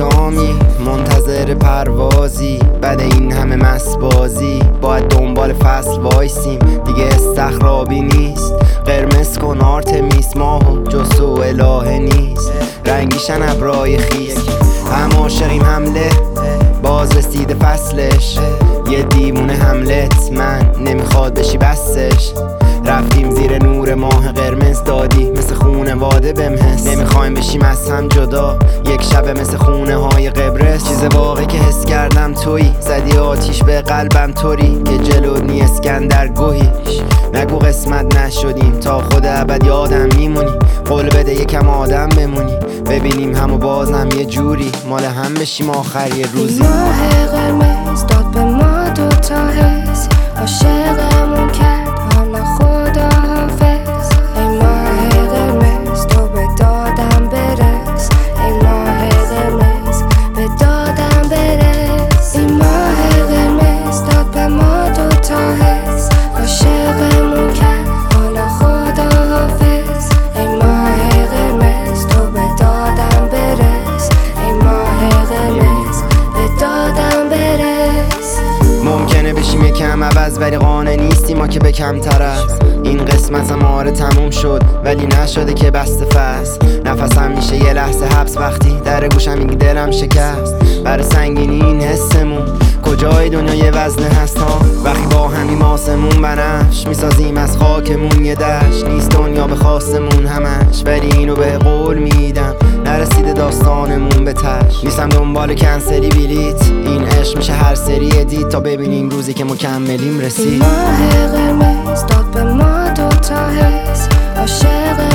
اقدامی منتظر پروازی، بعد این همه مسبازی باید دنبال فصل وایسیم. دیگه استخرابی نیست، قرمز کن آرتمیس، ماهو جسو الهه نیست، رنگیشن ابرای خیس. هم عاشقیم حمله باز رسیده فصلش، یه دیوونه حملت من نمیخواد بشی بسش. رفتیم زیر نور ماه قرمز، دادی مثل خونه واده بمحس. نمیخوایم بشیم از هم جدا یک شب مثل خونه های قبرس. چیز واقعی که حس کردم تویی، زدی آتیش به قلبم طوری که جلو نی اسکندر گوهیش. نگو قسمت نشدیم تا خود ابد یادم میمونی، قول بده یکم آدم بمونی، ببینیم همو بازم یه جوری مال هم بشیم آخر یه روزی. ماه قرمز داد به ما دوتا حس، عاشقمون کرد حالا خدا حافظ. ای ماه قرمز تو به دادم برس، ای ماه قرمز به دادم برس. ای ماه قرمز داد به ما دوتا حس، عاشقمون کرد حالا خدا حافظ. ای ماه قرمز تو به دادم برس، ای ماه قرمز به دادم برس. ممکنه بشیم یکم عوض ولی قانع نیستیم ما که به کمتر از این قسمت هم تموم شد ولی نشده که بسته فصل. نفسم میشه یه لحظه حبس وقتی در گوشم میگی دلم شکست. برای سنگینی این حسمون کجای دنیا یه وزنه هست ها، وقتی با همیم آسمون بنفش میسازیم از خاکمون یه دشت. نیست دنیا به خواستمون همش ولی اینو به قول میدم نرسیده داستانمون به تش. نیستم دنبال کنسلی بلیت، این عشق میشه هر سری ادیت تا ببینیم روزی که مکملیم رسید. ماه قرمز داد به ما دوتا حس، عاشق